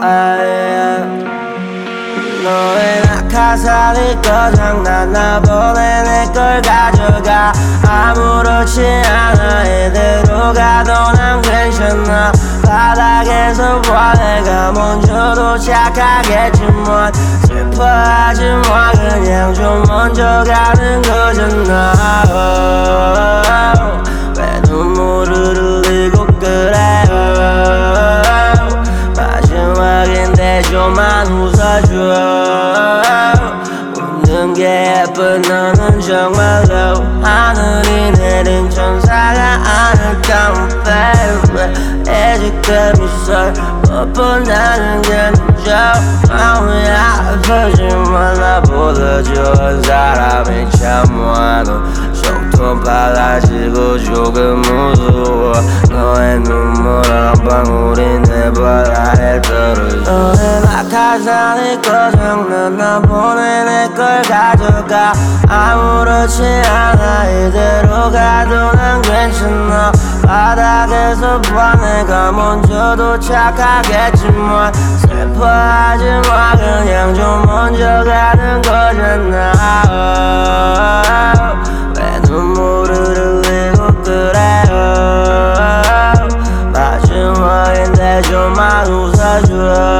너의 낙하산이 고장난 나 보내 내 걸 가져가 아무렇지 않아 이대로 가도 난 괜찮아 바닥에서 봐 내가 먼저 도착하겠지만 슬퍼하지 마 그냥 좀 먼저 가는 거잖아 왜 눈물을 흘리고 그래 마지막인데 좀만 웃어줘 웃는 게 예쁜 너는 정말로 하늘이 내린 천사가 아닐까 baby 이제 그 미소 뻔뻔하는 게 늦어 마음이 아프지만 나보다 좋은 사람이 참 많아 속도 빨라지고 조금 무서워 너의 눈물 한 방울이 내 발 아래 떨어져 너의 낙하산이 고장난 나 보내 내 걸 가져가 아무렇지 않아 이대로 가도 난 괜찮아 바닥에서 봐 내가 먼저 도착하겠지만 슬퍼하지 마 그냥 좀 먼저 가는 거잖아 왜 눈물을 흘리고 그래 마지막인데 좀만 웃어줘